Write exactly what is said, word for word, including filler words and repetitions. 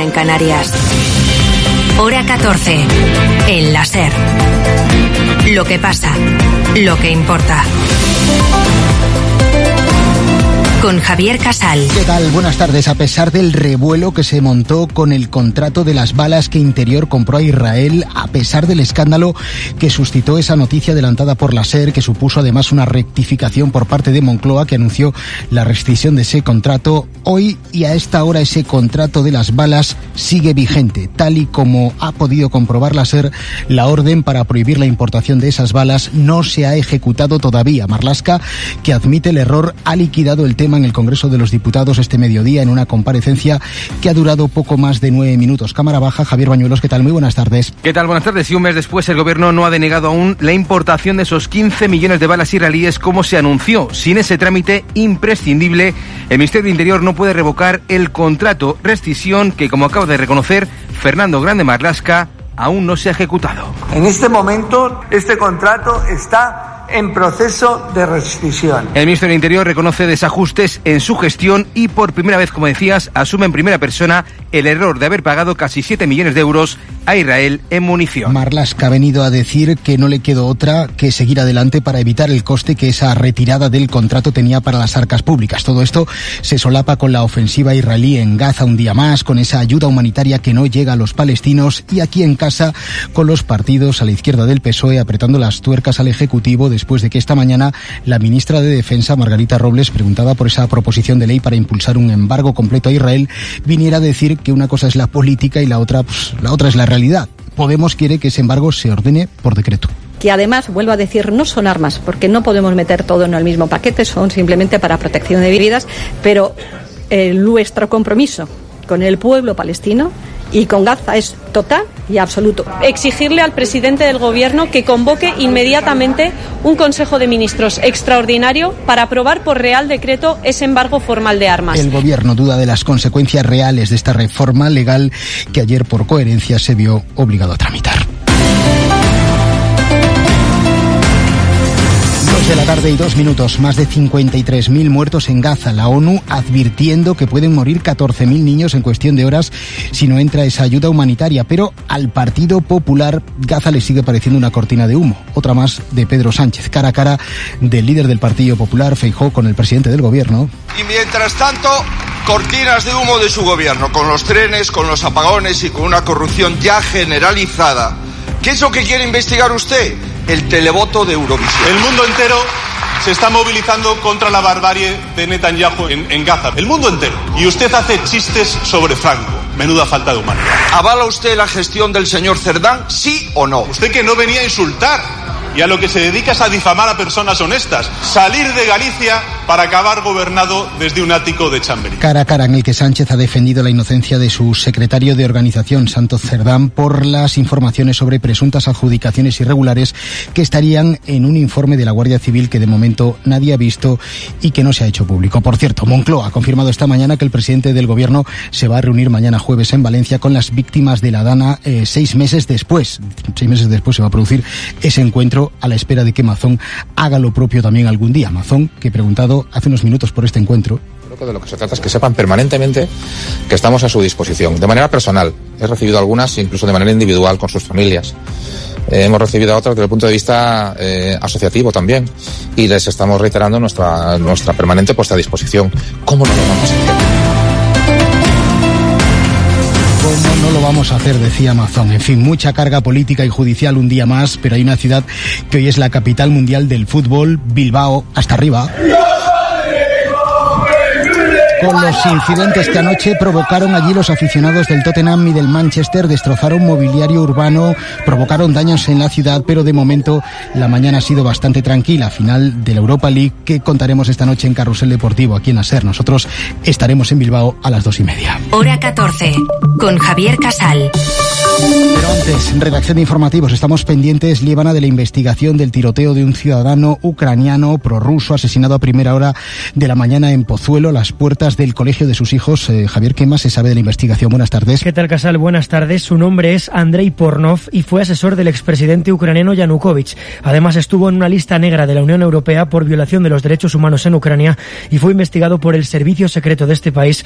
en Canarias. Hora catorce. El La SER. Lo que pasa, lo que importa. Con Javier Casal. ¿Qué tal? Buenas tardes. A pesar del revuelo que se montó con el contrato de las balas que Interior compró a Israel, a pesar del escándalo que suscitó esa noticia adelantada por la SER, que supuso además una rectificación por parte de Moncloa, que anunció la rescisión de ese contrato, hoy y a esta hora ese contrato de las balas sigue vigente. Tal y como ha podido comprobar la SER, la orden para prohibir la importación de esas balas no se ha ejecutado todavía. Marlaska, que admite el error, ha liquidado el tema en el Congreso de los Diputados este mediodía en una comparecencia que ha durado poco más de nueve minutos. Cámara baja, Javier Bañuelos, ¿qué tal? Muy buenas tardes. ¿Qué tal? Buenas tardes. Y un mes después el Gobierno no ha denegado aún la importación de esos quince millones de balas israelíes como se anunció. Sin ese trámite imprescindible, el Ministerio de Interior no puede revocar el contrato, rescisión que, como acaba de reconocer Fernando Grande Marlaska, aún no se ha ejecutado. En este momento, este contrato está en proceso de rescisión. El Ministerio de Interior reconoce desajustes en su gestión y por primera vez, como decías, asume en primera persona el error de haber pagado casi siete millones de euros a Israel en munición. Marlaska ha venido a decir que no le quedó otra que seguir adelante para evitar el coste que esa retirada del contrato tenía para las arcas públicas. Todo esto se solapa con la ofensiva israelí en Gaza un día más, con esa ayuda humanitaria que no llega a los palestinos, y aquí en casa con los partidos a la izquierda del P S O E apretando las tuercas al Ejecutivo después de que esta mañana la ministra de Defensa, Margarita Robles, preguntada por esa proposición de ley para impulsar un embargo completo a Israel, viniera a decir que una cosa es la política y la otra, pues, la otra es la realidad. Podemos quiere que ese embargo se ordene por decreto. Que además, vuelvo a decir, no son armas, porque no podemos meter todo en el mismo paquete, son simplemente para protección de vidas, pero eh, nuestro compromiso con el pueblo palestino y con Gaza es total y absoluto. Exigirle al presidente del Gobierno que convoque inmediatamente un Consejo de Ministros extraordinario para aprobar por Real Decreto ese embargo formal de armas. El Gobierno duda de las consecuencias reales de esta reforma legal que ayer por coherencia se vio obligado a tramitar. De la tarde y dos minutos, más de cincuenta y tres mil muertos en Gaza. La ONU advirtiendo que pueden morir catorce mil niños en cuestión de horas si no entra esa ayuda humanitaria. Pero al Partido Popular Gaza le sigue pareciendo una cortina de humo. Otra más de Pedro Sánchez, cara a cara del líder del Partido Popular, Feijóo, con el presidente del Gobierno. Y mientras tanto, cortinas de humo de su gobierno, con los trenes, con los apagones y con una corrupción ya generalizada. ¿Qué es lo que quiere investigar usted? El televoto de Eurovisión. El mundo entero se está movilizando contra la barbarie de Netanyahu en, en Gaza. El mundo entero. Y usted hace chistes sobre Franco. Menuda falta de humanidad. ¿Avala usted la gestión del señor Cerdán, sí o no? Usted que no venía a insultar y a lo que se dedica es a difamar a personas honestas. Salir de Galicia para acabar gobernado desde un ático de Chamberí. Cara a cara en el que Sánchez ha defendido la inocencia de su secretario de organización, Santos Cerdán, por las informaciones sobre presuntas adjudicaciones irregulares que estarían en un informe de la Guardia Civil que de momento nadie ha visto y que no se ha hecho público. Por cierto, Moncloa ha confirmado esta mañana que el presidente del Gobierno se va a reunir mañana jueves en Valencia con las víctimas de la Dana eh, seis meses después. Seis meses después se va a producir ese encuentro a la espera de que Mazón haga lo propio también algún día. Mazón, que preguntado hace unos minutos por este encuentro. Creo que de lo que se trata es que sepan permanentemente que estamos a su disposición. De manera personal, he recibido algunas, incluso de manera individual, con sus familias. Eh, hemos recibido a otras desde el punto de vista eh, asociativo también. Y les estamos reiterando nuestra, nuestra permanente puesta a disposición. ¿Cómo no lo vamos a hacer? ¿Cómo no lo vamos a hacer?, decía Mazón. En fin, mucha carga política y judicial un día más, pero hay una ciudad que hoy es la capital mundial del fútbol, Bilbao, hasta arriba. Con los incidentes que anoche provocaron allí los aficionados del Tottenham y del Manchester, destrozaron mobiliario urbano, provocaron daños en la ciudad, pero de momento la mañana ha sido bastante tranquila. Final de la Europa League que contaremos esta noche en Carrusel Deportivo aquí en la SER. Nosotros estaremos en Bilbao a las dos y media. Hora catorce, con Javier Casal. Pero antes, redacción de informativos, estamos pendientes, Líbana, de la investigación del tiroteo de un ciudadano ucraniano prorruso asesinado a primera hora de la mañana en Pozuelo, a las puertas del colegio de sus hijos. Eh, Javier, ¿qué más se sabe de la investigación? Buenas tardes. ¿Qué tal, Casal? Buenas tardes. Su nombre es Andrei Pornov y fue asesor del expresidente ucraniano Yanukovych. Además, estuvo en una lista negra de la Unión Europea por violación de los derechos humanos en Ucrania y fue investigado por el servicio secreto de este país